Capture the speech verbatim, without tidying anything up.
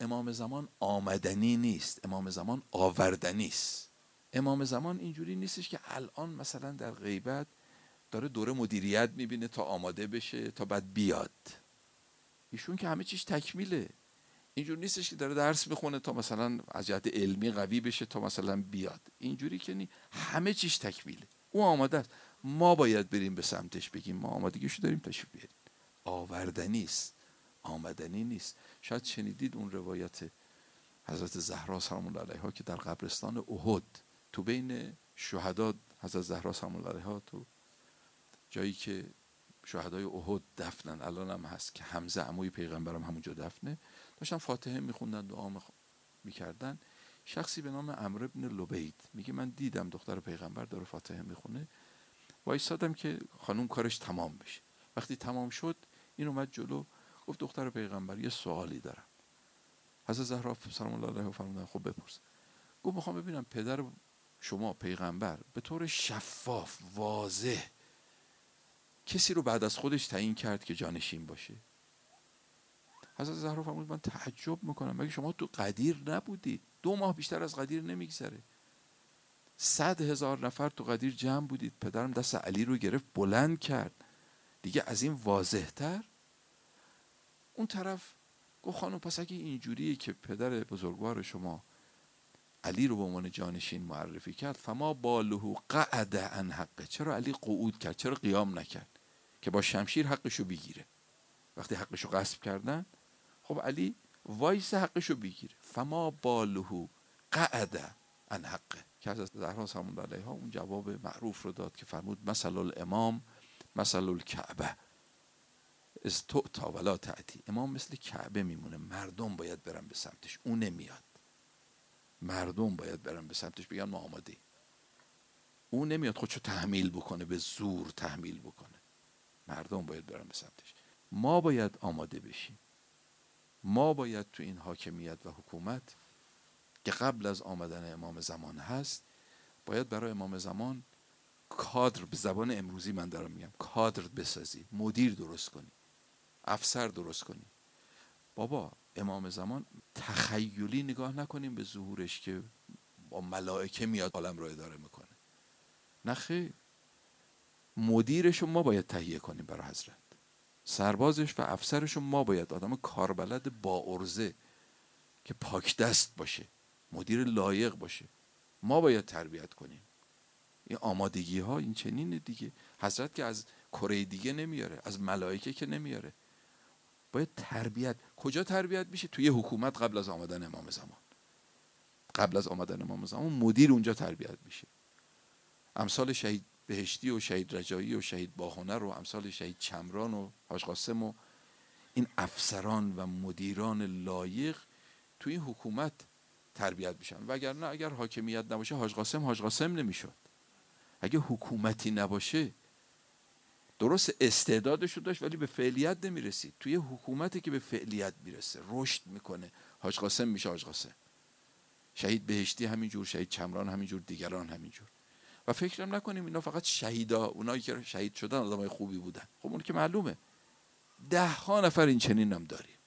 امام زمان آمدنی نیست، امام زمان آوردنی است. امام زمان اینجوری نیستش که الان مثلا در غیبت داره دوره مدیریت میبینه تا آماده بشه تا بعد بیاد. ایشون که همه چیش تکمیله. اینجور نیستش که داره درس میخونه تا مثلا از جهت علمی قوی بشه تا مثلا بیاد. اینجوری که نی، همه چیش تکمیله. او آماده است، ما باید بریم به سمتش، بگیم ما آمادگیشو داریم، تشریف بیاریم. آوردنی است، آمدنی نیست. شاید شنیدید اون روایت حضرت زهرا سلام الله علیها که در قبرستان احد تو بین شهدا، حضرت زهرا سلام الله علیها تو جایی که شهدای احد دفنن الان هم هست که حمزه عموی پیغمبرم همونجا دفنه، داشتن فاتحه میخوندن، دعا میکردن. شخصی به نام عمرو بن لبید میگه من دیدم دختر پیغمبر داره فاتحه میخونه، وایسادم که خانوم کارش تمام بشه. وقتی تمام شد این اومد جلو، گفت دختر پیغمبر یه سوالی دارم. حضرت زهرا سلام الله علیها فرمودن خب بپرس. گفت میخوام ببینم پدر شما پیغمبر به طور شفاف واضح کسی رو بعد از خودش تعیین کرد که جانشین باشه؟ حضرت زهرا فرمود من تعجب میکنم، مگه شما تو قدیر نبودید؟ دو ماه بیشتر از قدیر نمیگذره، صد هزار نفر تو قدیر جمع بودید، پدرم دست علی رو گرفت بلند کرد، دیگه از این واضح تر؟ اون طرف گفت خانم پس اگه اینجوریه که پدر بزرگوار شما علی رو به عنوان جانشین معرفی کرد، فما باله قعد عن حقه، چرا علی قعود کرد، چرا قیام نکرد که با شمشیر حقشو بگیره؟ وقتی حقشو غصب کردن خب علی وایس حقشو بگیره. فما باله قعد عن حقه که حضرت زهرا سلام الله علیها اون جواب معروف رو داد که فرمود مثل الامام مثل الکعبه از تؤتی ولا تأتی. امام مثل کعبه میمونه، مردم باید برن به سمتش، اون نمیاد. مردم باید برن به سمتش بگن ما آماده. اون نمیاد خودشو تحمیل بکنه، به زور تحمیل بکنه. مردم باید برن به سمتش. ما باید آماده بشیم. ما باید تو این حاکمیت و حکومت که قبل از آمدن امام زمان هست، باید برای امام زمان کادر، به زبان امروزی من دارم میگم، کادر بسازی، مدیر درست کنی، افسر درست کنی. بابا امام زمان تخیلی نگاه نکنیم به ظهورش که با ملائکه میاد عالم رو اداره میکنه. نه خیر، مدیرشو ما باید تهیه کنیم برای حضرت، سربازش و افسرشو ما باید، آدم کاربلد با عرضه که پاک دست باشه، مدیر لایق باشه، ما باید تربیت کنیم. این آمادگی ها این چنینه دیگه. حضرت که از کره دیگه نمیاره، از ملائکه که نمیاره، باید تربیت. کجا تربیت میشه؟ توی حکومت قبل از آمدن امام زمان. قبل از آمدن امام زمان مدیر اونجا تربیت میشه. امثال شهید بهشتی و شهید رجایی و شهید باهنر و امثال شهید چمران و حاج قاسم و این افسران و مدیران لایق توی حکومت تربیت میشن. وگرنه اگر حاکمیت نباشه حاج قاسم حاج قاسم نمیشد. اگه حکومتی نباشه، درست استعدادشو داشت ولی به فعلیت نمیرسید. توی حکومتی که به فعلیت میرسه، رشد میکنه، حاج قاسم میشه حاج قاسم. شهید بهشتی همینجور، شهید چمران همینجور، دیگران همینجور. و فکرم نکنیم اینا فقط شهیدا، اونایی که شهید شدن آدمای خوبی بودن. خب اون که معلومه. ده ها نفر این چنین هم داریم.